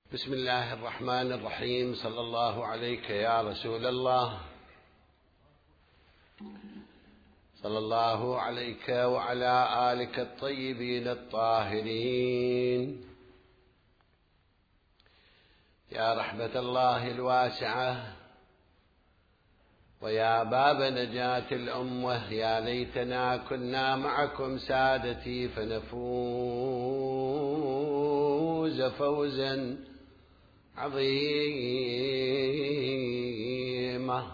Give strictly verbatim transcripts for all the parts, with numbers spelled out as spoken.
بسم الله الرحمن الرحيم. صلى الله عليك يا رسول الله، صلى الله عليك وعلى آلك الطيبين الطاهرين. يا رحمة الله الواسعة ويا باب نجاة الأمة، يا ليتنا كنا معكم سادتي فنفوز فوزا عظيمة.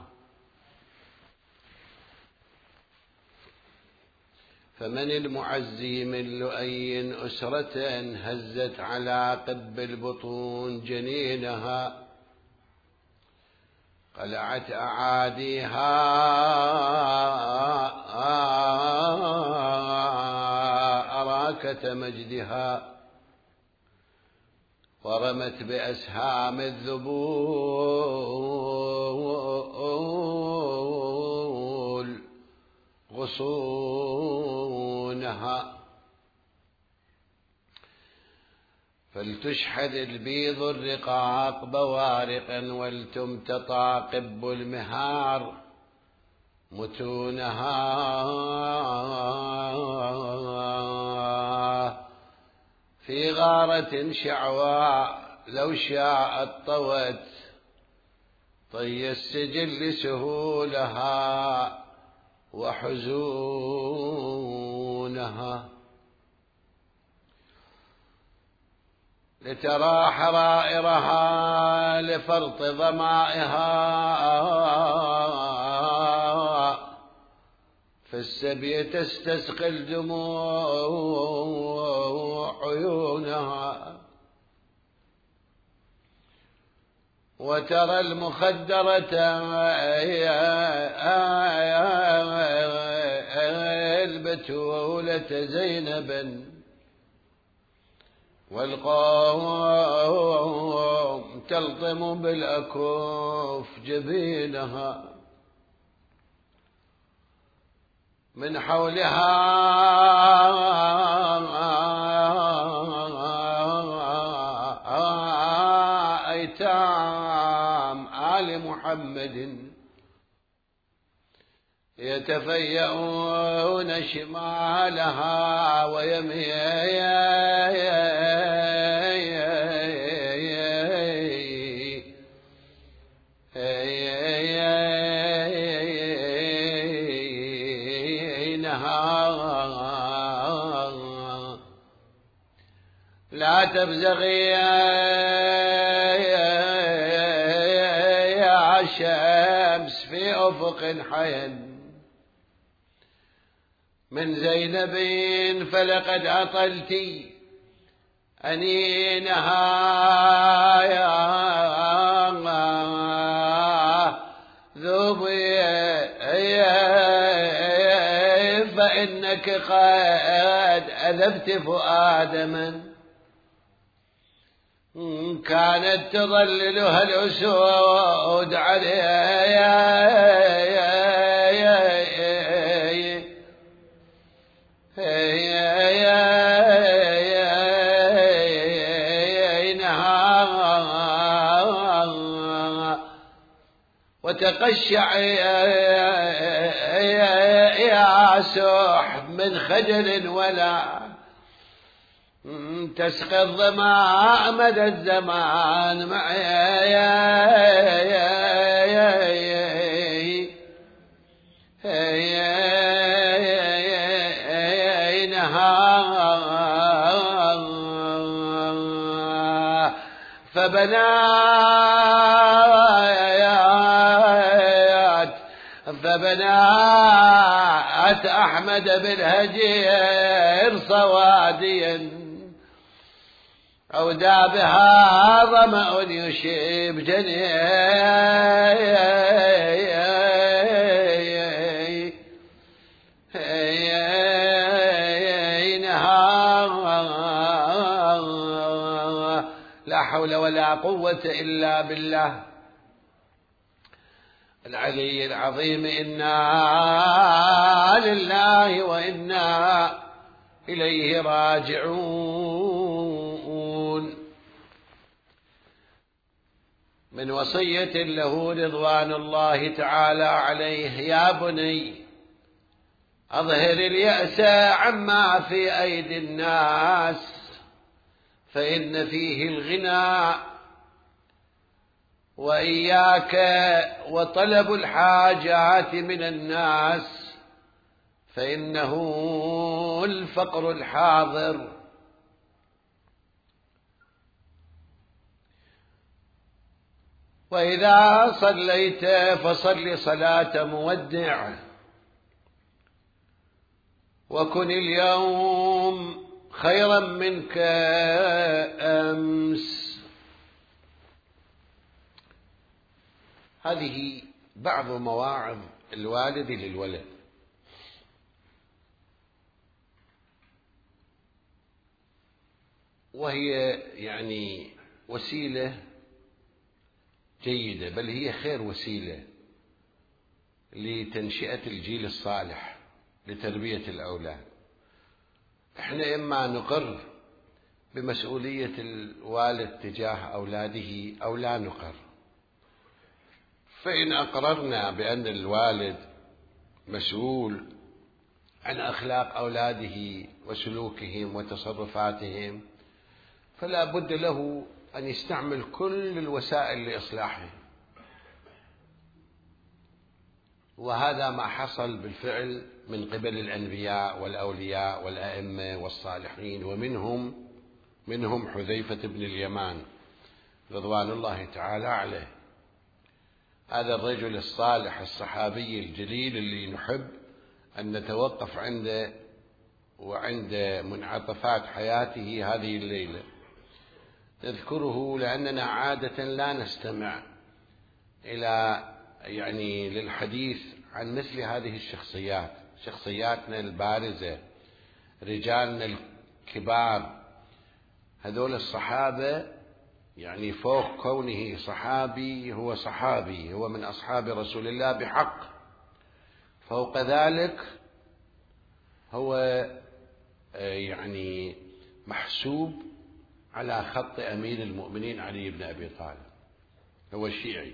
فمن المعزي من لؤي أسرة هزت على قب البطون جنينها، قلعت أعاديها أراكة مجدها، ورمت بأسهام الذبول غصونها. فلتشحذ البيض الرقاق بوارقا، ولتمتطى قب المهار متونها. في غارة شعواء لو شاءت طوت، طي السجل سهولها وحزونها. لترى حرائرها لفرط ظمائها، في السبي تستسقي الدموع عيونها. وترى المخدرة البتولة زينبا، والقوم تلطم بالأكف جبينها. من حولها أيتام آل محمد يتفيئون شمالها ويمينها. لا تبزغي يا شمس في أفق حين من زينب، فلقد أطلت أنينها. يا ذوبي فإنك قد أذبت فؤاد من كانت تظللها الأسود عليها. وتقشع يا سحب من خجل، ولا تسقي الظماء مدى الزمان معي. فبنات فبنات أحمد بالهجير صواديا، أودى بها ظمأ يشيب جنينها. لا حول ولا قوة إلا بالله العلي العظيم. إنا لله وإنا إليه راجعون. من وصية له رضوان الله تعالى عليه: يا بني أظهر اليأس عما في أيدي الناس فإن فيه الغنى، وإياك وطلب الحاجات من الناس فإنه الفقر الحاضر. وإذا صليت فصل صلاة مودع، وكن اليوم خيرا منك أمس. هذه بعض مواعظ الوالد للولد، وهي يعني وسيلة جيدة، بل هي خير وسيلة لتنشئة الجيل الصالح، لتربية الأولاد. احنا إما نقر بمسؤولية الوالد تجاه أولاده أو لا نقر. فإن أقررنا بأن الوالد مسؤول عن أخلاق أولاده وسلوكهم وتصرفاتهم، فلا بد له أن يستعمل كل الوسائل لإصلاحهم، وهذا ما حصل بالفعل من قبل الأنبياء والأولياء والأئمة والصالحين، ومنهم منهم حذيفة بن اليمان رضوان الله تعالى عليه. هذا الرجل الصالح الصحابي الجليل اللي نحب أن نتوقف عنده وعند منعطفات حياته هذه الليلة، نذكره لأننا عادة لا نستمع إلى يعني للحديث عن مثل هذه الشخصيات، شخصياتنا البارزة، رجالنا الكبار. هذول الصحابة يعني فوق كونه صحابي هو صحابي، هو من أصحاب رسول الله بحق، فوق ذلك هو يعني محسوب على خط أمير المؤمنين علي بن أبي طالب، هو شيعي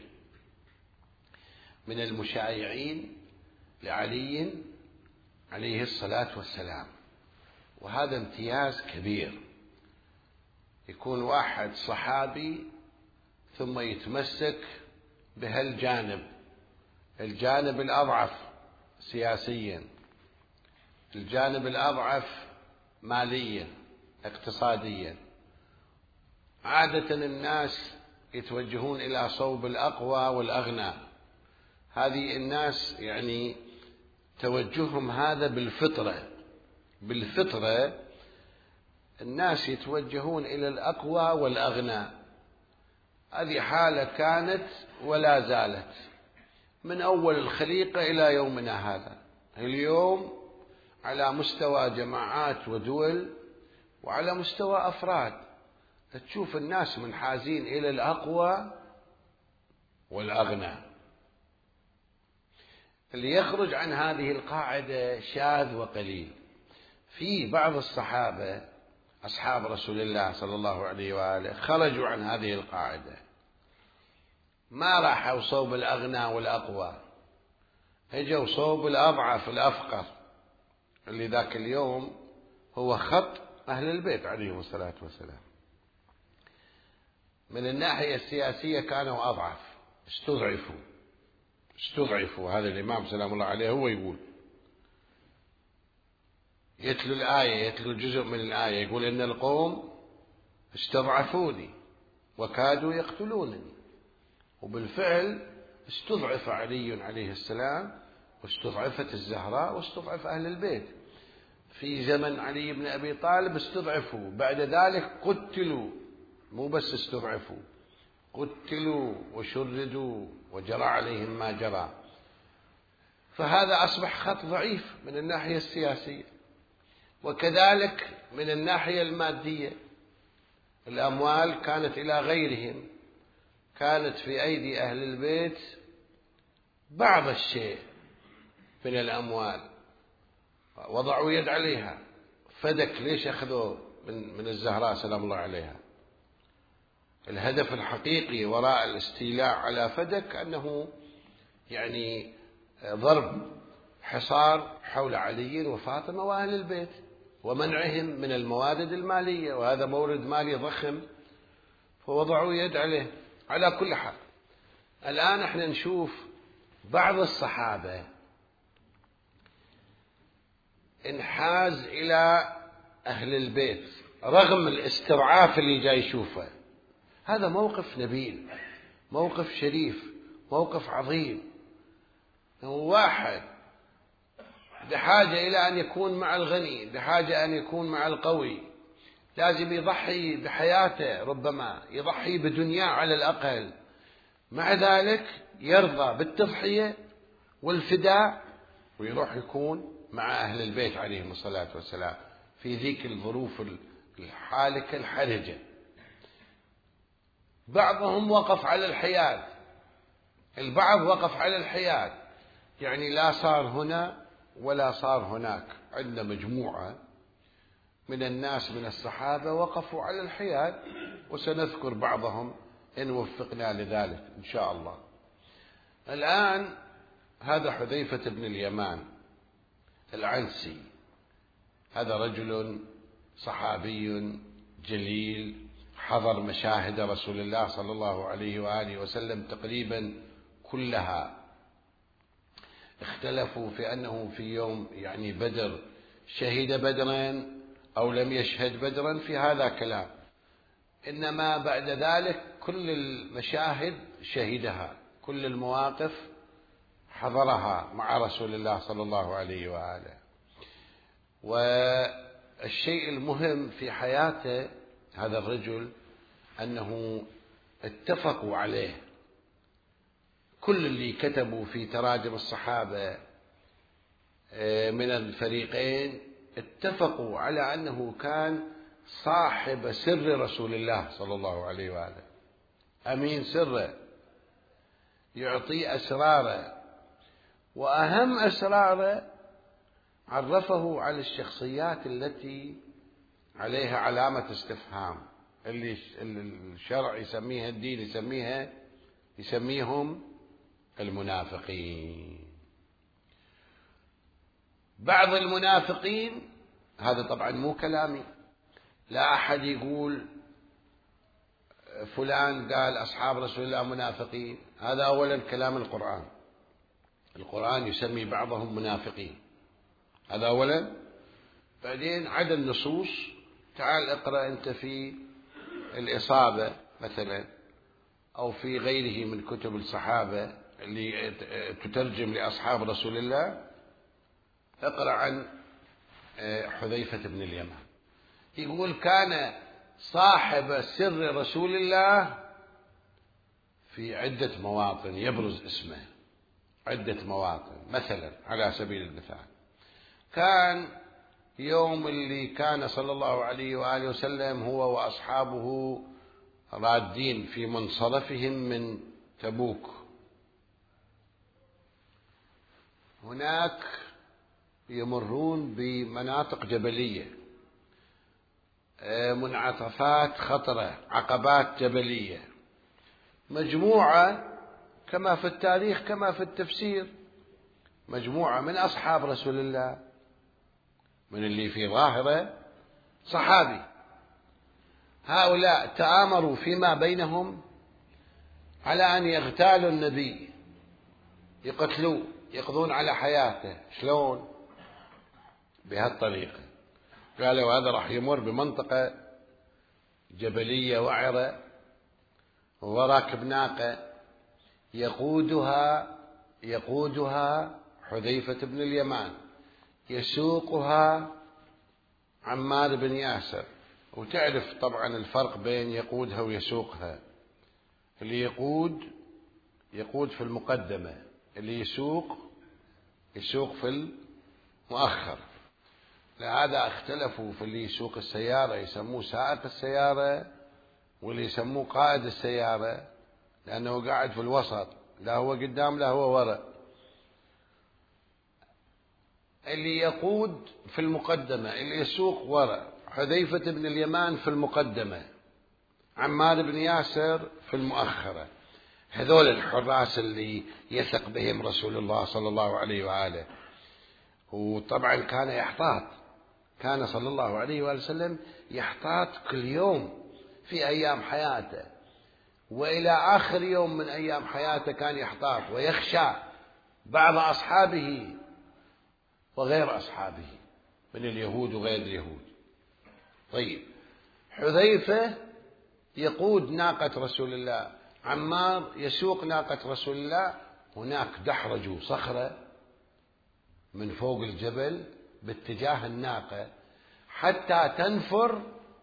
من المشايعين لعلي عليه الصلاة والسلام. وهذا امتياز كبير، يكون واحد صحابي ثم يتمسك بهالجانب، الجانب الأضعف سياسيا، الجانب الأضعف ماليا اقتصاديا. عادة الناس يتوجهون إلى صوب الأقوى والأغنى، هذه الناس يعني توجههم هذا بالفطرة، بالفطرة الناس يتوجهون إلى الأقوى والأغنى. هذه حالة كانت ولا زالت من أول الخليقة إلى يومنا هذا. اليوم على مستوى جماعات ودول وعلى مستوى أفراد تشوف الناس منحازين إلى الأقوى والأغنى. اللي يخرج عن هذه القاعدة شاذ وقليل. في بعض الصحابة أصحاب رسول الله صلى الله عليه وآله خرجوا عن هذه القاعدة، ما راحوا صوب الأغنى والأقوى، هجوا صوب الأضعف الأفقر، اللي ذاك اليوم هو خط أهل البيت عليهم الصلاة والسلام. من الناحية السياسية كانوا أضعف، استضعفوا استضعفوا هذا الإمام سلام الله عليه هو يقول، يتلو الآية، يتلو جزء من الآية، يقول إن القوم استضعفوني وكادوا يقتلونني. وبالفعل استضعف علي عليه السلام، واستضعفت الزهراء، واستضعف أهل البيت. في زمن علي بن أبي طالب استضعفوا، بعد ذلك قتلوا، مو بس استضعفوا، قتلوا وشردوا وجرى عليهم ما جرى. فهذا أصبح خط ضعيف من الناحية السياسية. وكذلك من الناحية المادية، الأموال كانت إلى غيرهم، كانت في أيدي أهل البيت بعض الشيء من الأموال، وضعوا يد عليها. فدك ليش أخذوا من من الزهراء سلام الله عليها؟ الهدف الحقيقي وراء الاستيلاء على فدك أنه يعني ضرب حصار حول علي وفاطمة وأهل البيت ومنعهم من الموارد المالية، وهذا مورد مالي ضخم، فوضعوا يد عليه. على كل حال الآن احنا نشوف بعض الصحابة انحاز إلى أهل البيت رغم الاستضعاف اللي جاي يشوفه. هذا موقف نبيل، موقف شريف، موقف عظيم. واحد بحاجة إلى أن يكون مع الغني، بحاجة أن يكون مع القوي، لازم يضحي بحياته، ربما يضحي بدنياه على الأقل، مع ذلك يرضى بالتضحية والفداء ويروح يكون مع أهل البيت عليهم الصلاة والسلام في ذيك الظروف الحالكة الحرجة. بعضهم وقف على الحياد، البعض وقف على الحياد، يعني لا صار هنا ولا صار هناك. عندنا مجموعة من الناس من الصحابة وقفوا على الحياد، وسنذكر بعضهم إن وفقنا لذلك إن شاء الله. الآن هذا حذيفة بن اليمان العنسي، هذا رجل صحابي جليل حضر مشاهد رسول الله صلى الله عليه وآله وسلم تقريبا كلها. اختلفوا في أنه في يوم يعني بدر شهد بدرا أو لم يشهد بدرا، في هذا كلام، إنما بعد ذلك كل المشاهد شهدها، كل المواقف حضرها مع رسول الله صلى الله عليه وآله. والشيء المهم في حياته هذا الرجل أنه اتفقوا عليه، كل اللي كتبوا في تراجم الصحابة من الفريقين اتفقوا على أنه كان صاحب سر رسول الله صلى الله عليه وآله، أمين سره، يعطي أسراره، وأهم أسراره عرفه على الشخصيات التي عليها علامة استفهام، اللي الشرع يسميها، الدين يسميها، يسميهم المنافقين. بعض المنافقين، هذا طبعا مو كلامي، لا أحد يقول فلان قال أصحاب رسول الله منافقين، هذا أولا كلام القرآن، القرآن يسمي بعضهم منافقين، هذا أولا. بعدين عدا النصوص، تعال اقرأ أنت في الإصابة مثلا أو في غيره من كتب الصحابة اللي تترجم لأصحاب رسول الله، اقرأ عن حذيفة بن اليمان، يقول كان صاحب سر رسول الله في عدة مواطن يبرز اسمه، عدة مواطن. مثلا على سبيل المثال، كان يوم اللي كان صلى الله عليه وآله وسلم هو وأصحابه رادين في منصرفهم من تبوك، هناك يمرون بمناطق جبلية، منعطفات خطرة، عقبات جبلية، مجموعة كما في التاريخ كما في التفسير، مجموعة من أصحاب رسول الله، من اللي في ظاهره صحابي، هؤلاء تآمروا فيما بينهم على أن يغتالوا النبي، يقتلوه، يقضون على حياته. شلون؟ بهالطريقة. قالوا هذا راح يمر بمنطقة جبلية وعرة وراكب ناقة يقودها يقودها حذيفة بن اليمان، يسوقها عمار بن ياسر. وتعرف طبعا الفرق بين يقودها ويسوقها، اللي يقود يقود في المقدمة، اللي يسوق يسوق في المؤخر. لهذا اختلفوا في اللي يسوق السيارة، يسموه سائق السيارة، واللي يسموه قائد السيارة، لأنه قاعد في الوسط، لا هو قدام لا هو وراء. اللي يقود في المقدمة، اللي يسوق وراء. حذيفة بن اليمان في المقدمة عمار بن ياسر في المؤخرة. هذول الحراس اللي يثق بهم رسول الله صلى الله عليه وآله. وطبعا كان يحتاط، كان صلى الله عليه وآله وسلم يحتاط كل يوم في أيام حياته، وإلى آخر يوم من أيام حياته كان يحتاط ويخشى بعض أصحابه وغير أصحابه من اليهود وغير اليهود. طيب، حذيفة يقود ناقة رسول الله، عمار يسوق ناقة رسول الله. هناك دحرجوا صخرة من فوق الجبل باتجاه الناقة حتى تنفر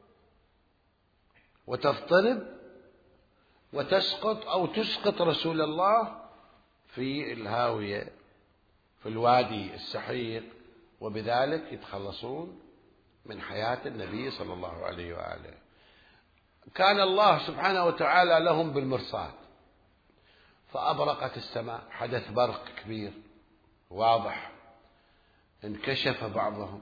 وتضطرب وتسقط أو تسقط رسول الله في الهاوية في الوادي السحيق، وبذلك يتخلصون من حياة النبي صلى الله عليه وآله. كان الله سبحانه وتعالى لهم بالمرصاد، فأبرقت السماء، حدث برق كبير واضح، انكشف بعضهم،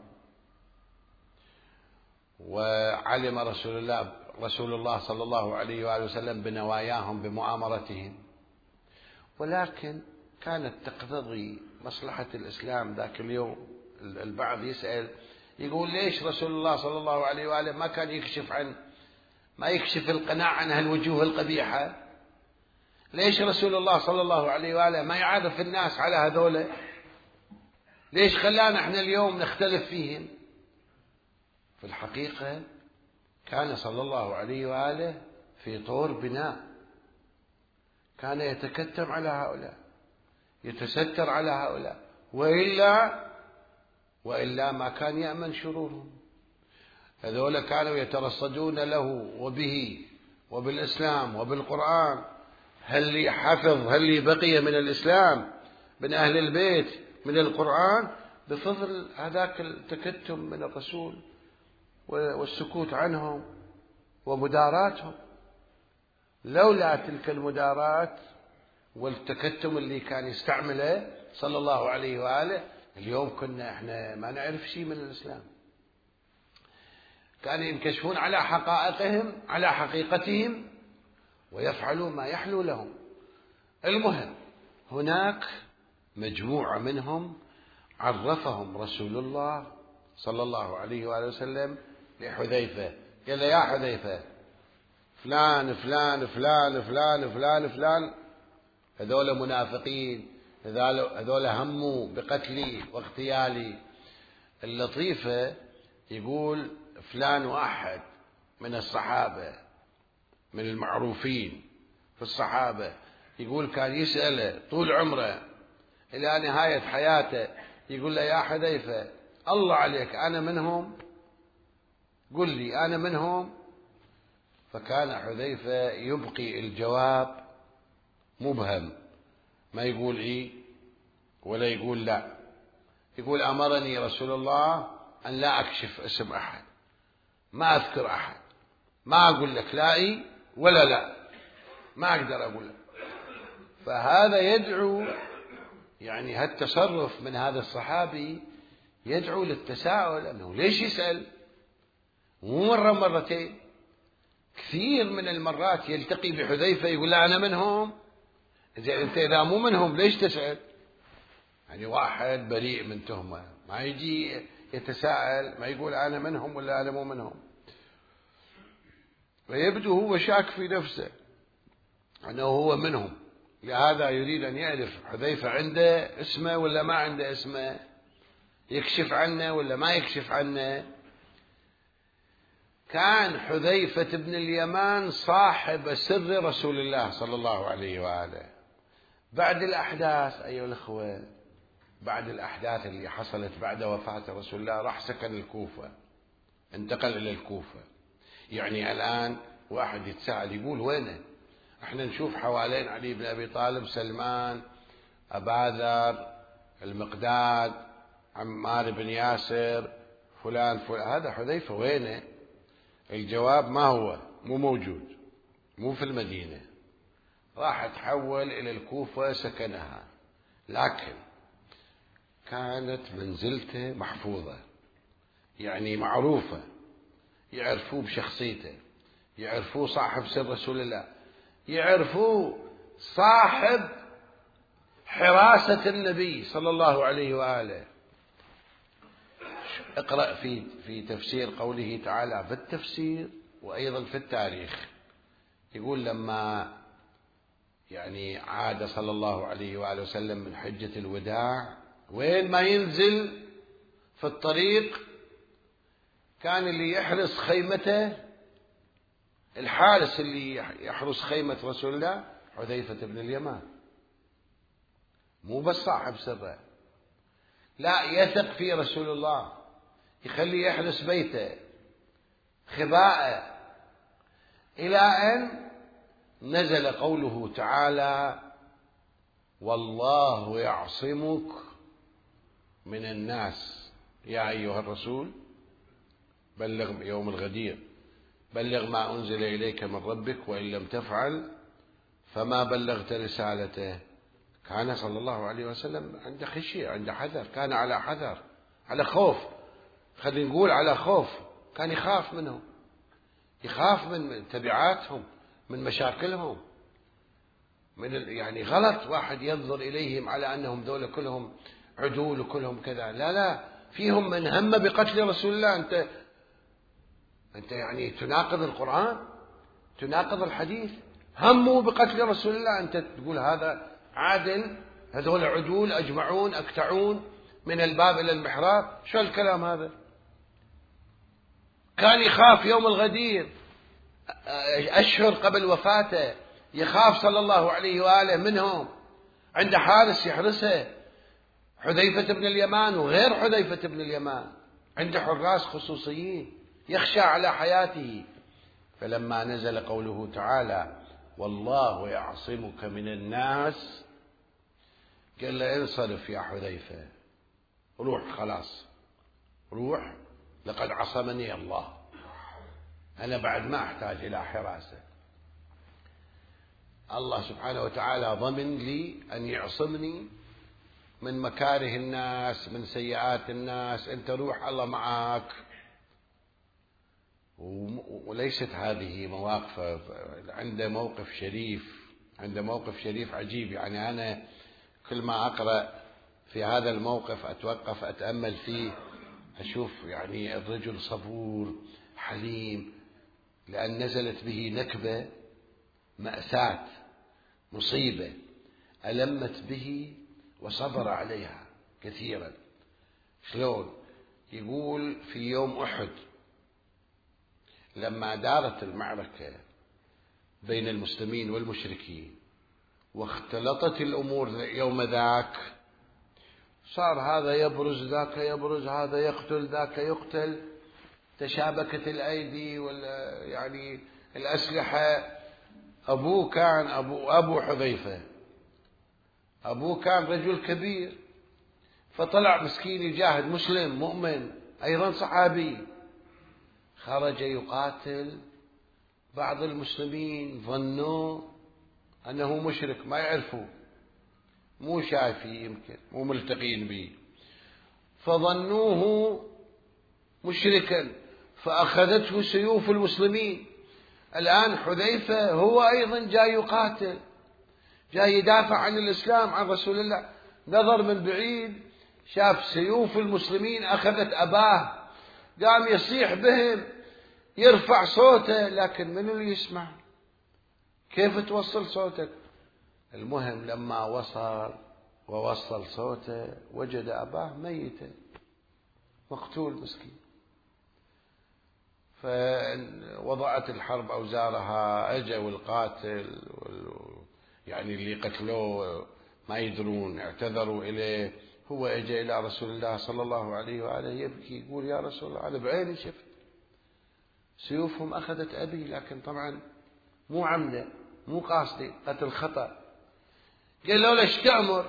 وعلم رسول الله رسول الله صلى الله عليه وآله وسلم بنواياهم بمؤامرتهم، ولكن كانت تقتضي مصلحة الإسلام ذاك اليوم. البعض يسأل يقول ليش رسول الله صلى الله عليه وآله ما كان يكشف عن ما يكشف القناع عن هالوجوه القبيحة؟ ليش رسول الله صلى الله عليه وآله ما يعرف الناس على هذول؟ ليش خلانا احنا اليوم نختلف فيهم؟ في الحقيقة كان صلى الله عليه وآله في طور بناء، كان يتكتم على هؤلاء، يتستر على هؤلاء، وإلا وإلا ما كان يأمن شرورهم. هذول كانوا يترصدون له وبه وبالإسلام وبالقرآن. هل لي حفظ هل لي بقي من الإسلام من أهل البيت من القرآن بفضل هذاك التكتم من الرسول والسكوت عنهم ومداراتهم. لولا تلك المدارات والتكتم اللي كان يستعمله صلى الله عليه وآله اليوم كنا احنا ما نعرف شيء من الإسلام. كانوا ينكشفون على حقائقهم على حقيقتهم ويفعلون ما يحلو لهم. المهم، هناك مجموعة منهم عرفهم رسول الله صلى الله عليه وآله وسلم لحذيفة، قال له يا حذيفة فلان فلان فلان فلان فلان فلان هذول منافقين، هذول هموا بقتلي واغتيالي. اللطيفة يقول فلان واحد من الصحابة من المعروفين في الصحابة، يقول كان يسأله طول عمره إلى نهاية حياته، يقول له يا حذيفة الله عليك أنا منهم، قل لي أنا منهم. فكان حذيفة يبقي الجواب مبهم، ما يقول إيه ولا يقول لا، يقول أمرني رسول الله أن لا أكشف اسم أحد، ما أذكر أحد، ما أقول لك لا إيه ولا لا، ما أقدر أقول لك. فهذا يدعو يعني هالتصرف من هذا الصحابي يدعو للتساؤل أنه ليش يسأل؟ مو مرة مرتين، كثير من المرات يلتقي بحذيفة يقول لا أنا منهم. إذا أنت إذا مو منهم ليش تسأل؟ يعني واحد بريء من تهمة ما يجي يتساءل، ما يقول أنا منهم ولا أنا مو منهم. فيبدو هو شاك في نفسه أنه هو منهم، لهذا يريد أن يعرف حذيفة عنده اسمه ولا ما عنده اسمه، يكشف عنه ولا ما يكشف عنه. كان حذيفة بن اليمان صاحب سر رسول الله صلى الله عليه وآله. بعد الأحداث أيها الأخوة، بعد الأحداث اللي حصلت بعد وفاة رسول الله راح سكن الكوفة، انتقل إلى الكوفة. يعني الآن واحد يتساءل يقول وينه؟ احنا نشوف حوالين علي بن أبي طالب سلمان، أباذر، المقداد، عمار بن ياسر، فلان فلان، هذا حذيفة وينه؟ الجواب ما هو مو موجود، مو في المدينة، راح تحول إلى الكوفة سكنها، لكن كانت منزلته محفوظة، يعني معروفة، يعرفوه بشخصيته، يعرفوه صاحب سر رسول الله، يعرفوه صاحب حراسة النبي صلى الله عليه وآله. اقرأ في في تفسير قوله تعالى في التفسير وأيضا في التاريخ، يقول لما يعني عاد صلى الله عليه وآله وسلم من حجة الوداع، وين ما ينزل في الطريق كان اللي يحرس خيمته، الحارس اللي يحرس خيمة رسول الله حذيفة بن اليمان، مو بس صاحب سره، لا يثق في رسول الله، يخليه يحرس بيته خباءه، إلى أن نزل قوله تعالى والله يعصمك من الناس يا أيها الرسول بلغ يوم الغدير بلغ ما أنزل إليك من ربك وإن لم تفعل فما بلغت رسالته. كان صلى الله عليه وسلم عنده خشية، عنده حذر، كان على حذر، على خوف، خلينا نقول على خوف، كان يخاف منهم، يخاف من تبعاتهم، من مشاكلهم، من يعني غلط واحد ينظر إليهم على أنهم دولة كلهم عدول وكلهم كذا، لا لا، فيهم من هم بقتل رسول الله. أنت أنت يعني تناقض القرآن، تناقض الحديث، هموا بقتل رسول الله، أنت تقول هذا عادل، هذول عدول أجمعون أكتعون من الباب إلى المحراب، شو الكلام هذا؟ كان يخاف يوم الغدير أشهر قبل وفاته، يخاف صلى الله عليه وآله منهم، عنده حارس يحرسه حذيفة بن اليمان وغير حذيفة بن اليمان، عنده حراس خصوصيين يخشى على حياته. فلما نزل قوله تعالى والله يعصمك من الناس قال له انصرف يا حذيفة، روح خلاص، روح، لقد عصمني الله، أنا بعد ما أحتاج إلى حراسة، الله سبحانه وتعالى ضمن لي أن يعصمني من مكاره الناس، من سيئات الناس، أنت روح الله معك. وليست هذه مواقف، عنده موقف شريف، عنده موقف شريف عجيب، يعني أنا كل ما أقرأ في هذا الموقف أتوقف أتأمل فيه، أشوف يعني الرجل صبور حليم، لأن نزلت به نكبة، مأساة، مصيبة ألمت به وصبر عليها كثيرا. شلون؟ يقول في يوم أحد لما دارت المعركة بين المسلمين والمشركين واختلطت الأمور يوم ذاك، صار هذا يبرز ذاك يبرز، هذا يقتل ذاك يقتل، تشابكت الأيدي ولا يعني الأسلحة. أبوه كان أبو أبو حذيفة، أبوه كان رجل كبير، فطلع مسكين يجاهد، مسلم مؤمن أيضا صحابي، خرج يقاتل. بعض المسلمين ظنوا أنه مشرك، ما يعرفوا، مو شايفي، يمكن مو ملتقين به، فظنوه مشركا، فأخذته سيوف المسلمين. الآن حذيفة هو أيضا جاي يقاتل، جاي يدافع عن الإسلام، عن رسول الله، نظر من بعيد شاف سيوف المسلمين أخذت أباه، قام يصيح بهم، يرفع صوته، لكن من اللي يسمع؟ كيف توصل صوتك؟ المهم لما وصل ووصل صوته وجد أباه ميتا مقتول مسكين. فوضعت الحرب أوزارها، أجوا القاتل يعني اللي قتلوه ما يدرون، اعتذروا إليه، هو أجى إلى رسول الله صلى الله عليه وآله يبكي، يقول يا رسول الله أنا بعيني شفت سيوفهم أخذت أبي، لكن طبعا مو عمده، مو قاصدي، قتل خطأ. قال له ليش تأمر؟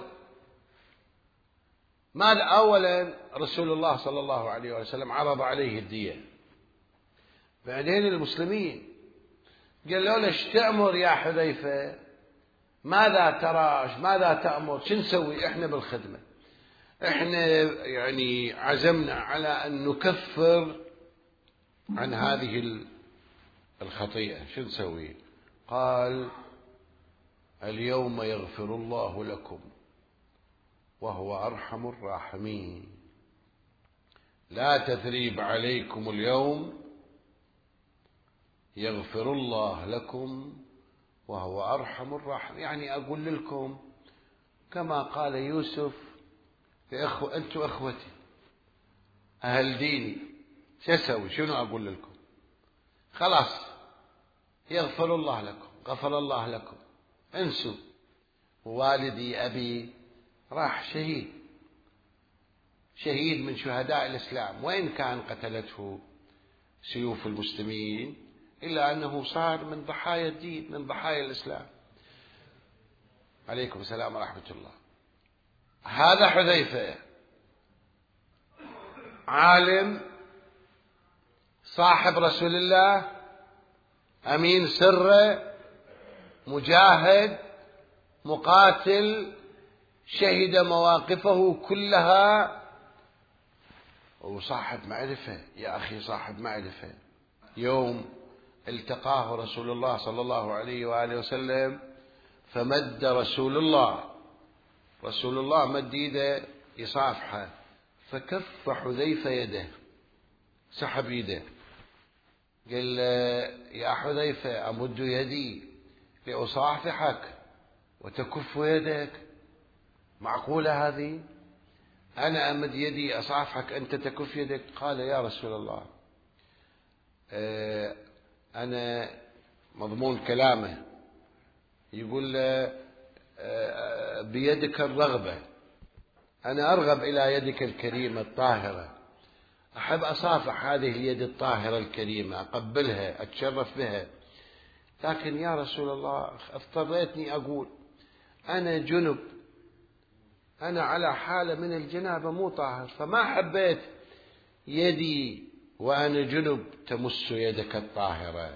ماذا؟ أولا رسول الله صلى الله عليه وسلم عرض عليه الدية، بعدين المسلمين، قال له ليش تأمر يا حذيفة؟ ماذا ترى؟ ماذا تأمر؟ شو نسوي إحنا بالخدمة؟ إحنا يعني عزمنا على أن نكفر عن هذه الخطيئة شو نسوي؟ قال اليوم يغفر الله لكم وهو أرحم الراحمين، لا تثريب عليكم اليوم يغفر الله لكم وهو أرحم الراحمين. يعني أقول لكم كما قال يوسف لأخو أنتم أخوتي أهل ديني، شو أسوي؟ شنو أقول لكم؟ خلاص يغفر الله لكم، غفر الله لكم، انسوا. والدي أبي راح شهيد، شهيد من شهداء الإسلام، وإن كان قتلته سيوف المسلمين إلا أنه صار من ضحايا الدين، من ضحايا الإسلام. عليكم السلام ورحمة الله. هذا حذيفة عالم صاحب رسول الله، أمين سره، مجاهد مقاتل، شهد مواقفه كلها، وصاحب معرفة يا أخي، صاحب معرفة. يوم التقاه رسول الله صلى الله عليه وآله وسلم فمد رسول الله رسول الله مد يده يصافحه، فكف حذيفة يده، سحب يده، قال يا حذيفة أمد يدي لأصافحك وتكف يدك؟ معقولة هذه؟ أنا أمد يدي أصافحك أنت تكف يدك؟ قال يا رسول الله أنا مضمون كلامه يقول بيدك الرغبة، أنا أرغب إلى يدك الكريمة الطاهرة، أحب أصافح هذه اليد الطاهرة الكريمة، أقبلها أتشرف بها، لكن يا رسول الله اضطريتني أقول أنا جنب، أنا على حالة من الجنابة مو طاهر، فما حبيت يدي وأنا جنب تمس يدك الطاهرة.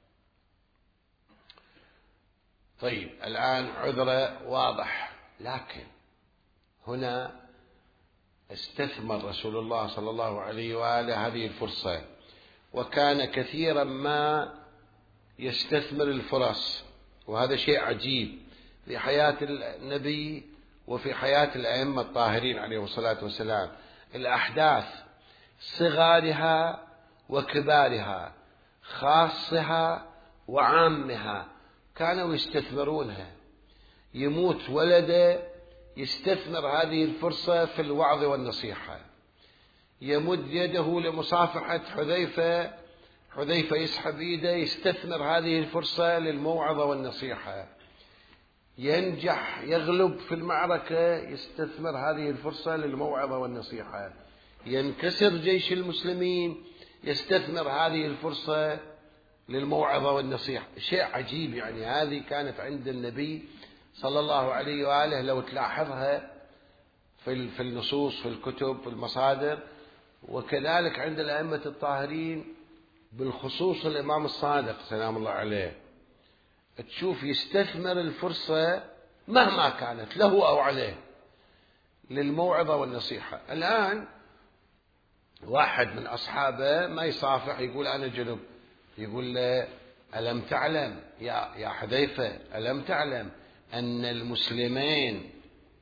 طيب الآن عذره واضح، لكن هنا استثمر رسول الله صلى الله عليه وآله هذه الفرصة، وكان كثيرا ما يستثمر الفرص، وهذا شيء عجيب في حياة النبي وفي حياة الأئمة الطاهرين عليهم الصلاة والسلام. الأحداث صغارها وكبارها، خاصها وعامها، كانوا يستثمرونها. يموت ولده يستثمر هذه الفرصة في الوعظ والنصيحة، يمد يده لمصافحة حذيفة، حذيفة يسحب يده، يستثمر هذه الفرصة للموعظة والنصيحة. ينجح يغلب في المعركة، يستثمر هذه الفرصة للموعظة والنصيحة. ينكسر جيش المسلمين، يستثمر هذه الفرصة للموعظة والنصيحة. شيء عجيب، يعني هذه كانت عند النبي صلى الله عليه وآله لو تلاحظها في في النصوص، في الكتب، في المصادر، وكذلك عند الأئمة الطاهرين، بالخصوص الإمام الصادق سلام الله عليه، تشوف يستثمر الفرصة مهما كانت له أو عليه للموعظة والنصيحة. الآن واحد من أصحابه ما يصافح، يقول أنا جنب، يقول له ألم تعلم يا يا حذيفة، ألم تعلم أن المسلمين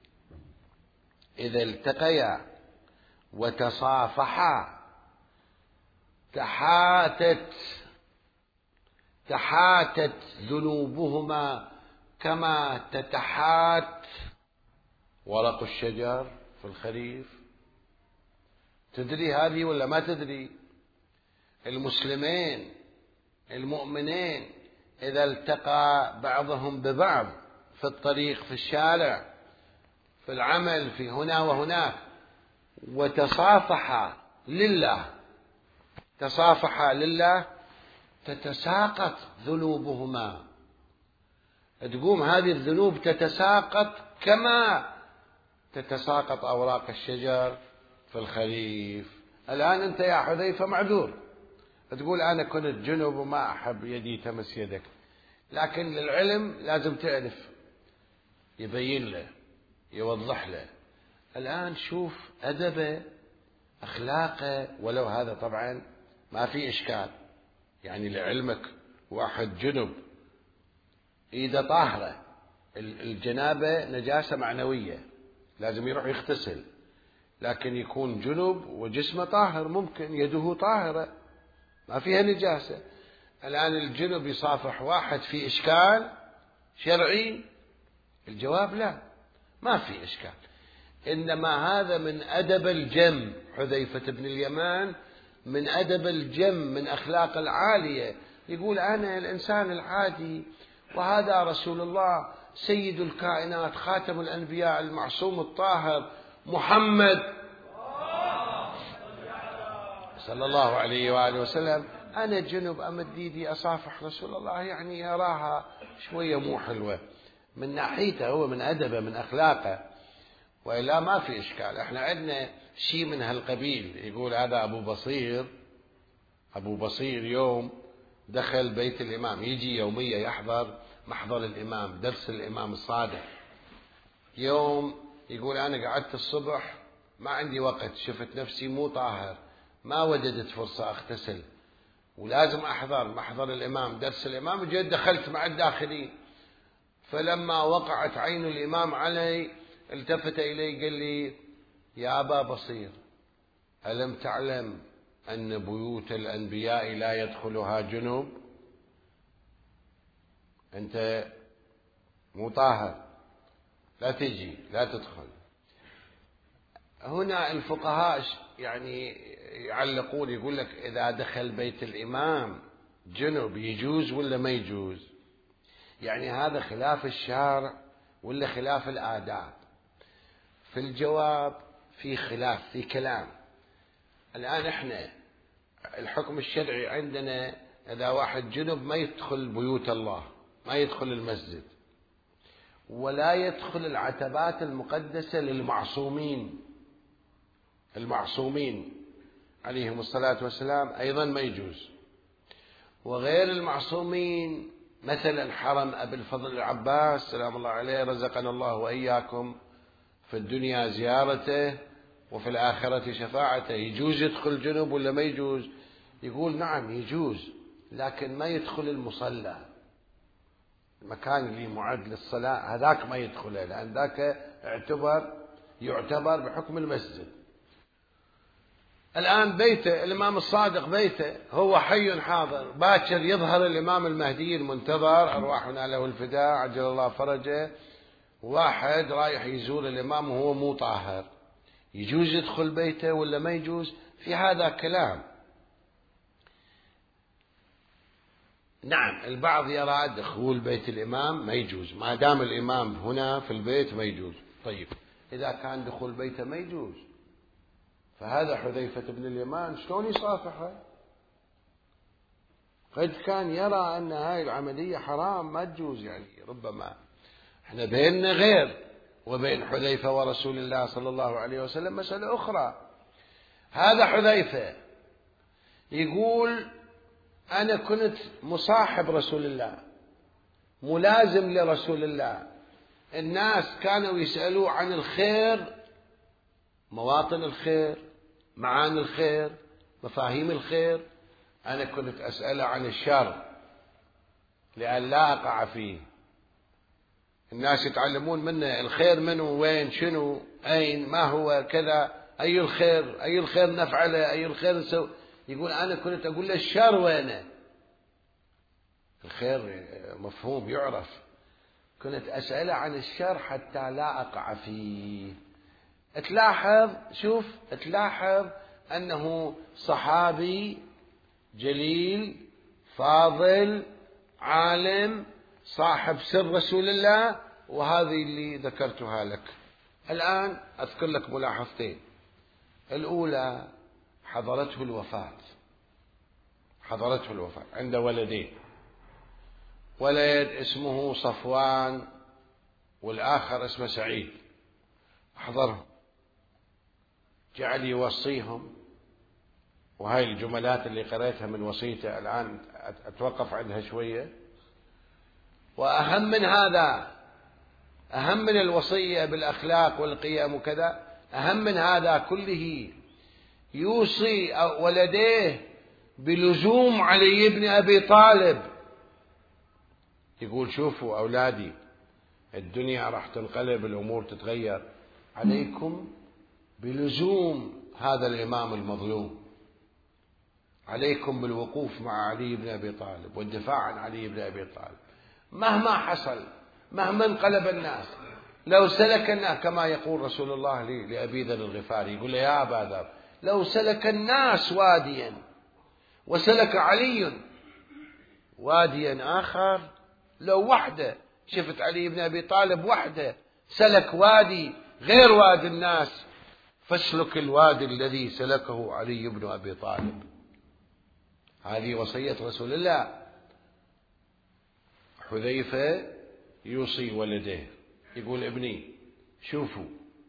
إذا التقيا وتصافحا تحاتت تحاتت ذنوبهما كما تتحات ورق الشجر في الخريف؟ تدري هذه ولا ما تدري؟ المسلمين المؤمنين إذا التقى بعضهم ببعض في الطريق، في الشارع، في العمل، في هنا وهناك، وتصافحا لله، تصافحا لله، تتساقط ذنوبهما، تقوم هذه الذنوب تتساقط كما تتساقط أوراق الشجر في الخريف. الآن أنت يا حذيفة معذور، تقول أنا كنت جنب وما أحب يدي تمس يدك، لكن للعلم لازم تعرف، يبين له، يوضح له. الآن شوف أدبه، أخلاقه، ولو هذا طبعا ما في إشكال، يعني لعلمك واحد جنب إيده طاهرة، الجنابة نجاسة معنوية لازم يروح يغتسل، لكن يكون جنب وجسمه طاهر، ممكن يده طاهرة ما فيها نجاسة. الآن الجنب يصافح واحد في إشكال شرعي؟ الجواب لا، ما في إشكال، إنما هذا من أدب الجم. حذيفة بن اليمان من أدب الجم، من أخلاق العالية، يقول أنا الإنسان العادي وهذا رسول الله سيد الكائنات خاتم الأنبياء المعصوم الطاهر محمد صلى الله عليه وآله وسلم، أنا جنب أمد يدي أصافح رسول الله، يعني يراها شوية مو حلوة. من ناحيته هو من أدبه من أخلاقه، وإلا ما في إشكال. احنا عندنا شيء من هالقبيل، يقول هذا أبو بصير، أبو بصير يوم دخل بيت الإمام، يجي يوميا يحضر محضر الإمام، درس الإمام الصادق. يوم يقول أنا قعدت الصبح ما عندي وقت، شفت نفسي مو طاهر، ما وجدت فرصة أغتسل، ولازم أحضر محضر الإمام درس الإمام، وجيت دخلت مع الداخلين. فلما وقعت عين الإمام علي التفت إلي قال لي يا أبا بصير ألم تعلم أن بيوت الأنبياء لا يدخلها جنوب؟ أنت مو طاهر، لا تجي لا تدخل. هنا الفقهاء يعني يعلقون، يقول لك إذا دخل بيت الإمام جنوب يجوز ولا ما يجوز؟ يعني هذا خلاف الشارع ولا خلاف الآداب؟ في الجواب في خلاف، في كلام. الآن احنا الحكم الشرعي عندنا إذا واحد جنب ما يدخل بيوت الله، ما يدخل المسجد، ولا يدخل العتبات المقدسة للمعصومين، المعصومين عليهم الصلاة والسلام أيضا ما يجوز. وغير المعصومين مثلا حرم أبي الفضل العباس سلام الله عليه رزقنا الله وإياكم في الدنيا زيارته وفي الآخرة شفاعته، يجوز يدخل جنوب ولا ما يجوز؟ يقول نعم يجوز، لكن ما يدخل المصلى، المكان اللي معد للصلاة هذاك ما يدخله، لأن ذاك اعتبر يعتبر بحكم المسجد. الآن بيته الإمام الصادق بيته، هو حي حاضر، باكر يظهر الإمام المهدي المنتظر أرواحنا له الفداء عجل الله فرجه، واحد رايح يزور الإمام وهو مو طاهر، يجوز يدخل بيته ولا ما يجوز؟ في هذا كلام. نعم البعض يرى دخول بيت الإمام ما يجوز، ما دام الإمام هنا في البيت ما يجوز. طيب إذا كان دخول بيته ما يجوز، فهذا حذيفة بن اليمان شلون يصافحه؟ قد كان يرى أن هاي العملية حرام ما تجوز، يعني ربما احنا بيننا غير وبين حذيفة ورسول الله صلى الله عليه وسلم مسألة أخرى. هذا حذيفة يقول أنا كنت مصاحب رسول الله، ملازم لرسول الله، الناس كانوا يسألوا عن الخير، مواطن الخير، معاني الخير، مفاهيم الخير، أنا كنت أسأل عن الشر لأن لا أقع فيه. الناس يتعلمون منه الخير منه، وين، شنو، أين، ما هو، كذا، أي الخير، أي الخير نفعله، أي الخير نسوي. يقول أنا كنت أقول له الشر وينه، الخير مفهوم يعرف، كنت أسأله عن الشر حتى لا أقع فيه. تلاحظ، شوف تلاحظ أنه صحابي جليل فاضل عالم صاحب سر رسول الله، وهذه اللي ذكرتها لك. الآن أذكر لك ملاحظتين. الأولى حضرته الوفاة، حضرته الوفاة عند ولدين، ولد اسمه صفوان والآخر اسمه سعيد، أحضرهم، جعل يوصيهم، وهاي الجملات اللي قريتها من وصيته الآن أتوقف عندها شوية. وأهم من هذا، أهم من الوصية بالأخلاق والقيم وكذا، أهم من هذا كله يوصي ولديه بلزوم علي بن أبي طالب يقول شوفوا أولادي الدنيا راح تنقلب، الأمور تتغير، عليكم بلزوم هذا الإمام المظلوم، عليكم بالوقوف مع علي بن أبي طالب والدفاع عن علي بن أبي طالب مهما حصل، مهما انقلب الناس. لو سلك الناس كما يقول رسول الله لأبي ذر الغفاري، يقول له يا أبا ذر لو سلك الناس واديا وسلك علي واديا آخر، لو وحده شفت علي بن أبي طالب وحده سلك وادي غير وادي الناس، فاسلك الوادي الذي سلكه علي بن أبي طالب. هذه وصية رسول الله. حذيفة يوصي ولده يقول ابني شوفوا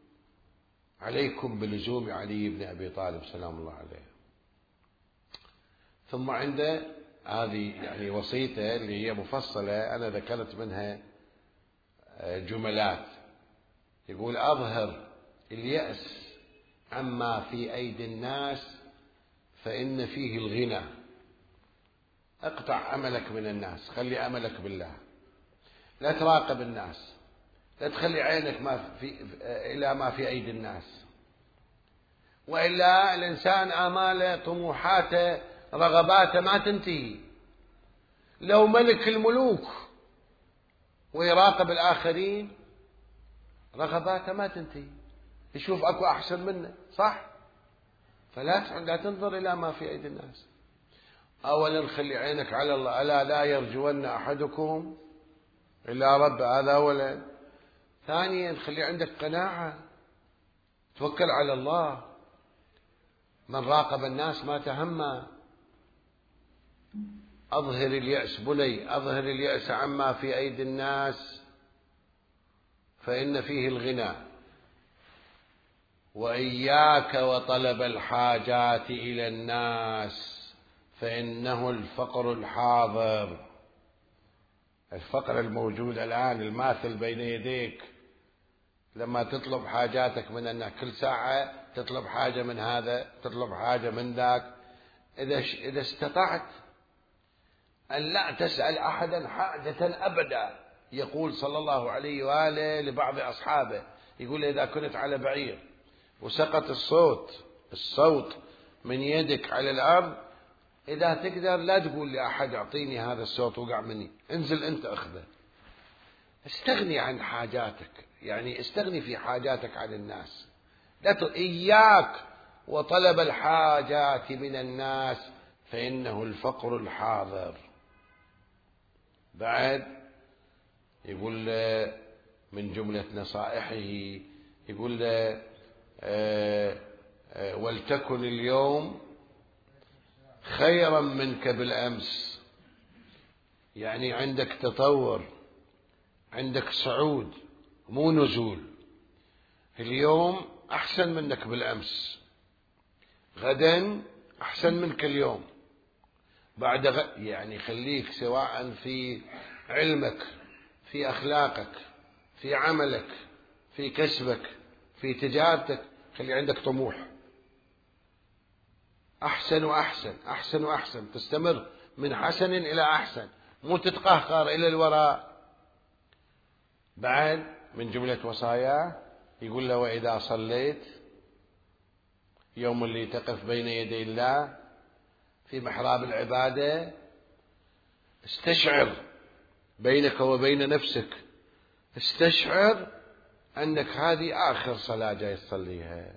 عليكم بلزوم علي بن أبي طالب سلام الله عليه. ثم عنده هذه يعني وصيته اللي هي مفصلة، أنا ذكرت منها جملات. يقول أظهر اليأس عما في أيدي الناس فإن فيه الغنى. اقطع أملك من الناس، خلي أملك بالله، لا تراقب الناس، لا تخلي عينك ما في إلى ما في أيدي الناس، وإلا الإنسان آماله طموحاته رغباته ما تنتهي. لو ملك الملوك ويراقب الآخرين رغباته ما تنتهي، يشوف أكو أحسن منه، صح؟ فلا لا تنظر إلى ما في أيدي الناس. أولا خلي عينك على الله، ألا لا يرجون أحدكم إلا رب، هذا أولا. ثانيا خلي عندك قناعة، توكل على الله. من راقب الناس ما تهمه. أظهر اليأس بني، أظهر اليأس عما في أيدي الناس فإن فيه الغنى، وإياك وطلب الحاجات إلى الناس فإنه الفقر الحاضر. الفقر الموجود الآن الماثل بين يديك، لما تطلب حاجاتك من الناس كل ساعة تطلب حاجة من هذا، تطلب حاجة من ذاك. إذا إذا استطعت أن لا تسأل أحدا حاجة أبدا. يقول صلى الله عليه وآله لبعض أصحابه، يقول إذا كنت على بعير وسقط الصوت الصوت من يدك على الأرض، إذا تقدر لا تقول لأحد أعطيني هذا الصوت وقع مني، انزل أنت أخذه. استغني عن حاجاتك، يعني استغني في حاجاتك عن الناس. لا ت... إياك وطلب الحاجات من الناس فإنه الفقر الحاضر. بعد يقول من جملة نصائحه، يقول ولتكن اليوم خيرا منك بالأمس. يعني عندك تطور، عندك صعود مو نزول. اليوم أحسن منك بالأمس، غدا أحسن منك اليوم، بعد غ... يعني خليك سواء في علمك، في أخلاقك، في عملك، في كسبك، في تجارتك، خلي عندك طموح. أحسن وأحسن، أحسن وأحسن، تستمر من حسن إلى أحسن، مو تتقهقر إلى الوراء. بعد من جملة وصاياه يقول له وإذا صليت يوم اللي تقف بين يدي الله في محراب العبادة، استشعر بينك وبين نفسك، استشعر أنك هذه آخر صلاة جاي تصليها.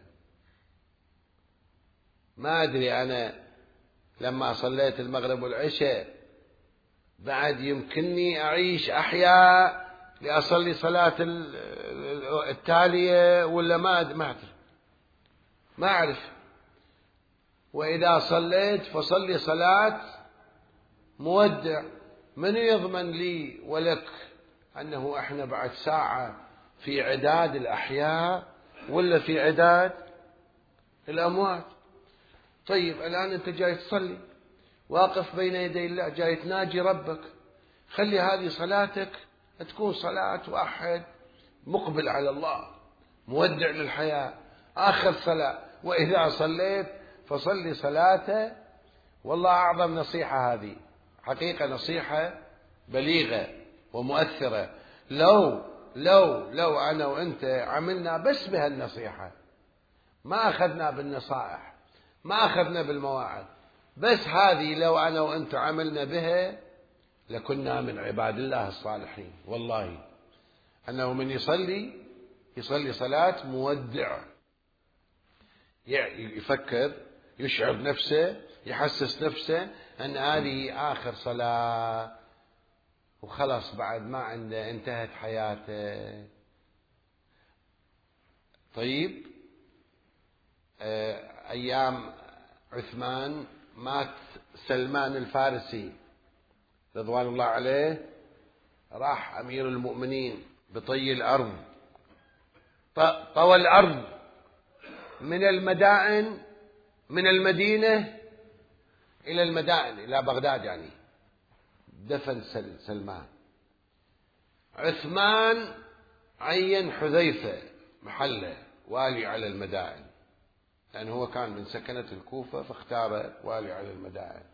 ما أدري أنا لما صليت المغرب والعشاء بعد يمكنني أعيش أحيا لأصلي صلاة التالية ولا ما ما أدري، ما أعرف. وإذا صليت فصلي صلاة مودع. من يضمن لي ولك أنه إحنا بعد ساعة في عداد الأحياء ولا في عداد الأموات؟ طيب الآن أنت جاي تصلي، واقف بين يدي الله، جاي تناجي ربك، خلي هذه صلاتك تكون صلاة واحد مقبل على الله مودع للحياة، آخر صلاة. وإذا صليت فصلي صلاته. والله أعظم نصيحة هذه، حقيقة نصيحة بليغة ومؤثرة. لو لو لو أنا وأنت عملنا بس بهالنصيحة، ما أخذنا بالنصائح، ما أخذنا بالمواعظ، بس هذه لو أنا وأنت عملنا بها لكنا من عباد الله الصالحين. والله أنه من يصلي يصلي صلاة مودع، يفكر، يشعر نفسه، يحسس نفسه أن هذه آخر صلاة وخلص بعد ما عنده، انتهت حياته. طيب أيام عثمان مات سلمان الفارسي رضوان الله عليه، راح أمير المؤمنين بطي الأرض، طوى الأرض من المدائن، من المدينة إلى المدائن إلى بغداد، يعني دفن سلمان. عثمان عين حذيفة محله والي على المدائن، لأنه هو كان من سكنة الكوفة فاختار والي على المدائن.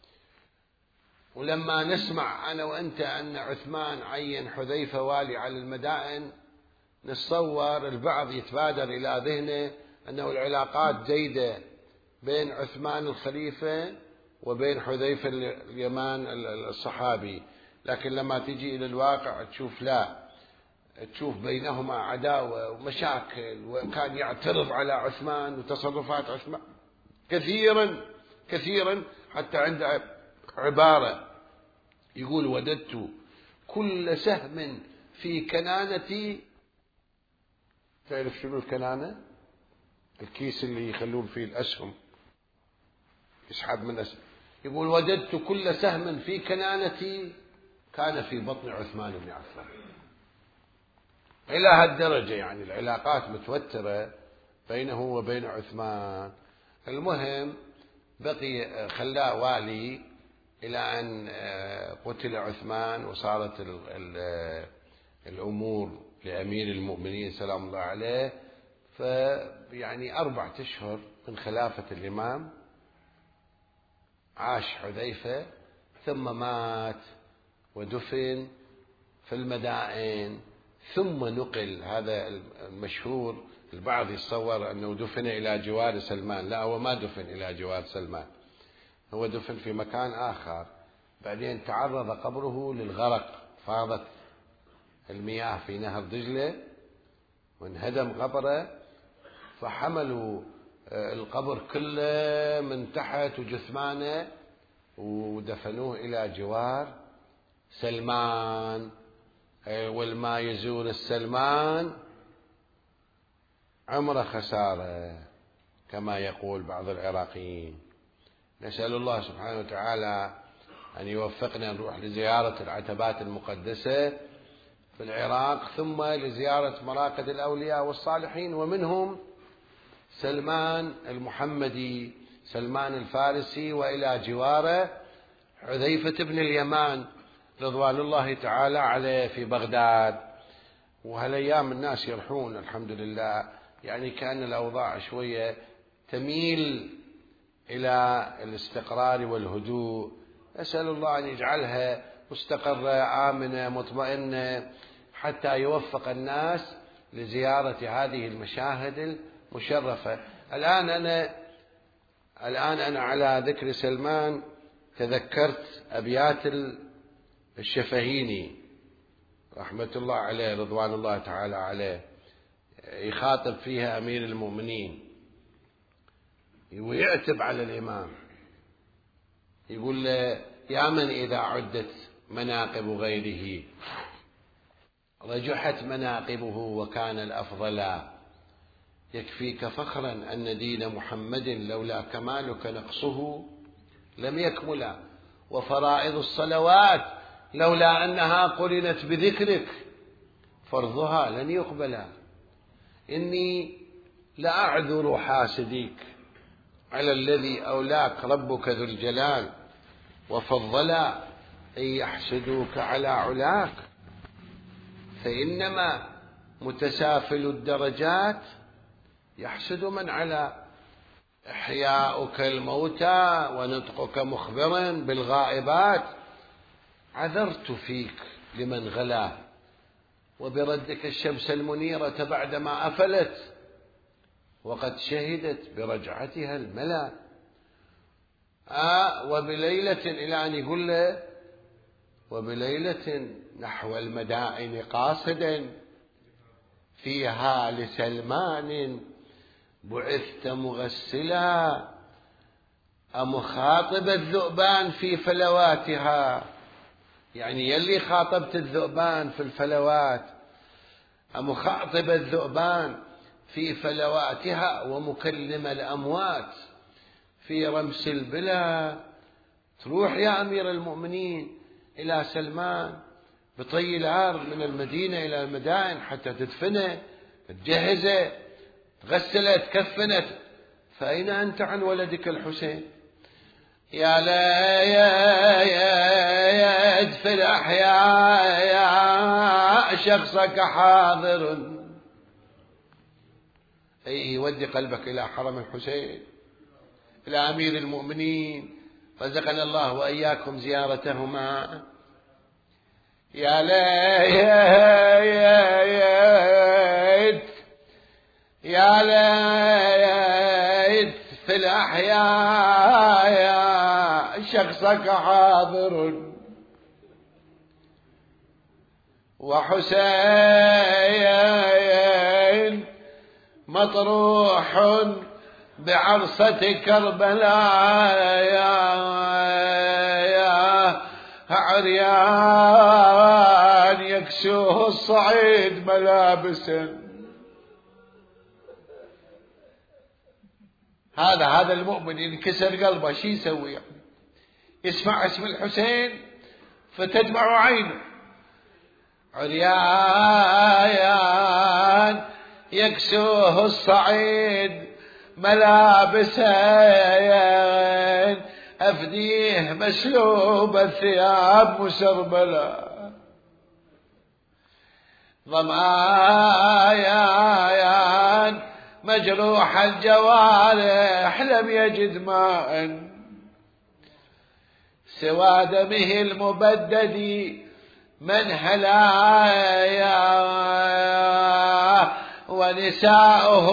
ولما نسمع أنا وأنت أن عثمان عين حذيفة والي على المدائن، نتصور البعض يتبادر إلى ذهنه أنه العلاقات جيدة بين عثمان الخليفة وبين حذيفة اليمان الصحابي، لكن لما تجي إلى الواقع تشوف لا، تشوف بينهما عداوة ومشاكل، وكان يعترض على عثمان وتصرفات عثمان كثيرا كثيرا، حتى عنده عبارة يقول: وددت كل سهم في كنانتي. تعرف شنو الكنانة؟ الكيس اللي يخلون فيه الأسهم، يسحب من أسهم. يقول: وددت كل سهم في كنانتي كان في بطن عثمان بن عفان. إلى هالدرجة يعني العلاقات متوترة بينه وبين عثمان. المهم بقي خلاه والي إلى أن قتل عثمان، وصارت الأمور لأمير المؤمنين سلام الله عليه. فيعني أربعة أشهر من خلافة الإمام عاش حذيفة، ثم مات ودفن في المدائن، ثم نقل. هذا المشهور، البعض يتصور أنه دفن إلى جوار سلمان، لا، هو ما دفن إلى جوار سلمان، هو دفن في مكان آخر. بعدين تعرض قبره للغرق، فاضت المياه في نهر دجلة وانهدم قبره، فحملوا القبر كله من تحت وجثمانه ودفنوه إلى جوار سلمان. والما يزور السلمان عمره خسارة كما يقول بعض العراقيين. نسأل الله سبحانه وتعالى أن يوفقنا نروح لزيارة العتبات المقدسة في العراق، ثم لزيارة مراقد الأولياء والصالحين، ومنهم سلمان المحمدي، سلمان الفارسي، وإلى جواره حذيفة بن اليمان رضوان الله تعالى عليه في بغداد. وهالأيام الناس يرحون الحمد لله، يعني كأن الأوضاع شوية تميل إلى الاستقرار والهدوء. أسأل الله أن يجعلها مستقرة آمنة مطمئنة، حتى يوفق الناس لزيارة هذه المشاهد المشرفة. الآن أنا الآن أنا على ذكر سلمان تذكرت أبيات الشفهيني رحمة الله عليه رضوان الله تعالى عليه، يخاطب فيها أمير المؤمنين ويعتب على الإمام، يقول له: يا من إذا عدت مناقب غيره رجحت مناقبه وكان الأفضل، يكفيك فخرا أن دين محمد لولا كمالك نقصه لم يكمل، وفرائض الصلوات لولا أنها قرنت بذكرك فرضها لن يقبل. إني لأعذر حاسديك على الذي أولاك ربك ذو الجلال، وفضل أن يحسدوك على علاك، فإنما متسافل الدرجات يحسد من على. إحياؤك الموتى ونطقك مخبرا بالغائبات، عذرت فيك لمن غلا، وبردك الشمس المنيرة بعدما أفلت وقد شهدت برجعتها الملا. آه وبليلة، إلى أن يقول له وبليلة نحو المدائن قاصدا فيها لسلمان بعثت مغسلا، أمخاطب الذؤبان في فلواتها، يعني يلي خاطبت الذؤبان في الفلوات، أمخاطب الذؤبان في فلواتها ومكلم الأموات في رمس البلا. تروح يا أمير المؤمنين إلى سلمان بطي العار من المدينة إلى المدائن حتى تدفنه، تجهزه، تغسله، تكفنه، فأين أنت عن ولدك الحسين؟ يا لا يا يا ادفل أحياء يا شخصك حاضر. أي ودي قلبك إلى حرم الحسين، إلى أمير المؤمنين، رزقنا الله وإياكم زيارتهما. يا لا يا يا يا يا لا في الأحياء يا شخصك حاضر، وحسين مطروح بعرصة كربلاء يا يا عريان يكسوه الصعيد ملابسا. هذا هذا المؤمن ينكسر قلبه شي يسوي؟ يعني يسمع اسم الحسين فتدمع عينه. عريان يكسوه الصعيد ملابسا، أفديه مسلوب الثياب مسربلا، ضمايان مجروح الجوارح لم يجد ماء سوى دمه المبدد من هلايا، ونساؤه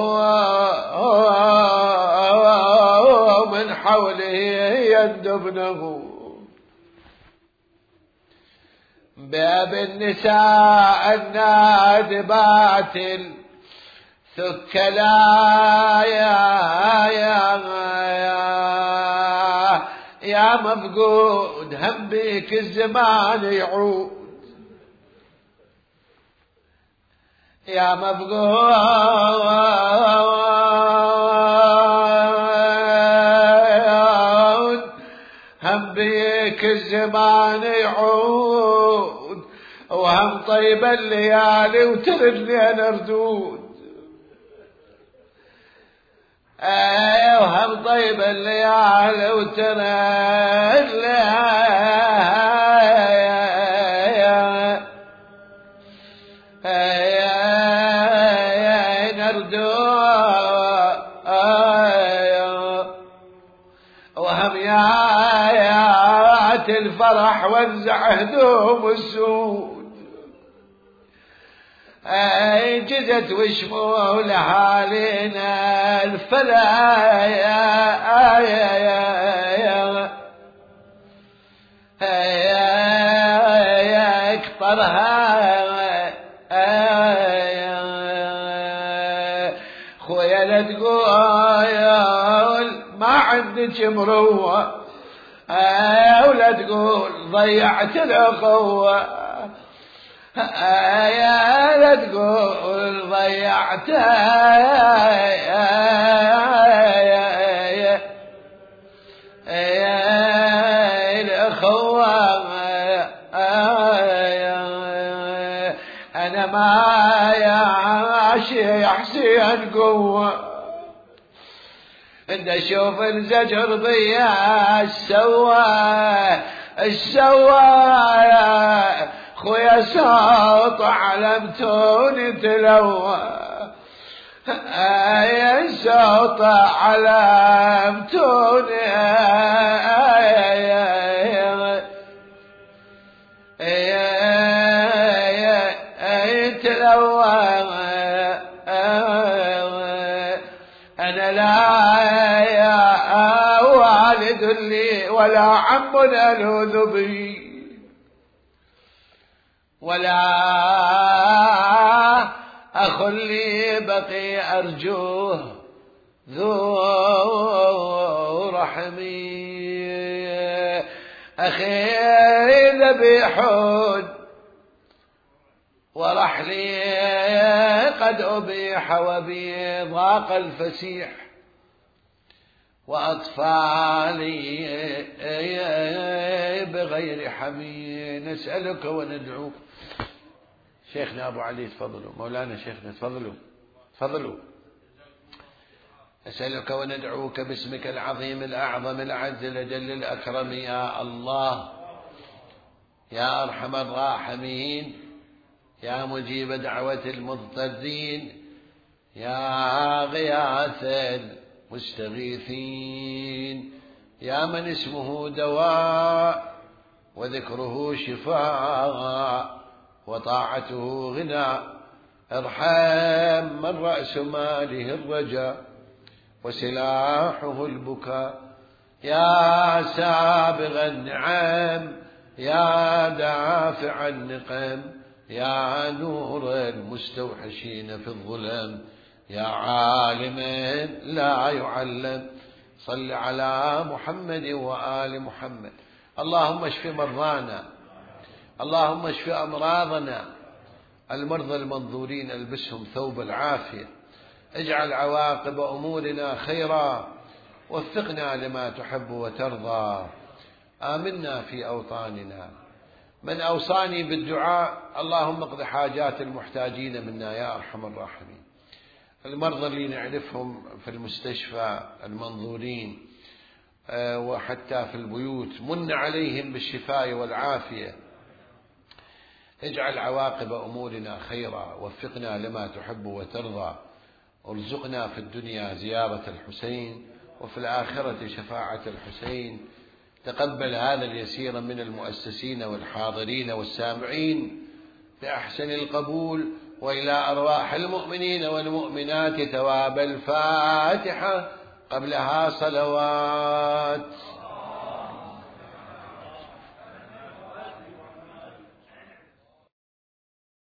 من حوله يندبنه، باب النساء النادبات ثكلا يا يا يا يا مفقود هم بيك الزمان يعود، يا مفقود هم بيك الزمان يعود، وهم طيب الليالي وتردني انا ردود، ايه وهم طيب الليالي وتردني الفرح وانزع هدوم السود، اي جزت وشمول حالنا الفلايا يا يا يا اكطرها خويا لا تقول ما عندك مروه، ولا تقول ضيعت الأخوة، يا لا تقول ضيعت الأخوة، أنا ما يا حسين قوة إن أشوف الزجر بيا السوا السوا خويا صوت علمتوني تلوى، يا صوت علمتوني يا الأول أنا لا يا والد لي ولا عم ألوذ بي ولا أخ لي بقي أرجوه ذو رحمي أخي ذبيح ورحلي قد أبيح وبي ضاق الفسيح وأطفالي بغير حمي نسألك وندعوك. شيخنا أبو علي تفضلوا، مولانا شيخنا تفضلوا تفضلوا. نسألك وندعوك باسمك العظيم الأعظم الأعز الأجل الأكرم يا الله يا أرحم الراحمين يا مجيب دعوة المضطرين يا غياث المستغيثين يا من اسمه دواء وذكره شفاء وطاعته غنى ارحم من رأس ماله الرجاء وسلاحه البكاء يا سابغ النعم يا دافع النقم يا نور المستوحشين في الظلم يا عالم لا يعلم صل على محمد وآل محمد. اللهم اشف مرضانا اللهم اشف أمراضنا المرضى المنظورين البسهم ثوب العافية اجعل عواقب أمورنا خيرا وفقنا لما تحب وترضى آمنا في أوطاننا. من أوصاني بالدعاء اللهم اقض حاجات المحتاجين منا يا أرحم الراحمين. المرضى اللي نعرفهم في المستشفى المنظورين وحتى في البيوت من عليهم بالشفاء والعافية اجعل عواقب أمورنا خيرا وفقنا لما تحب وترضى ارزقنا في الدنيا زيارة الحسين وفي الآخرة شفاعة الحسين. تقبل هذا اليسير من المؤسسين والحاضرين والسامعين بأحسن القبول وإلى أرواح المؤمنين والمؤمنات ثواب الفاتحة قبلها صلوات.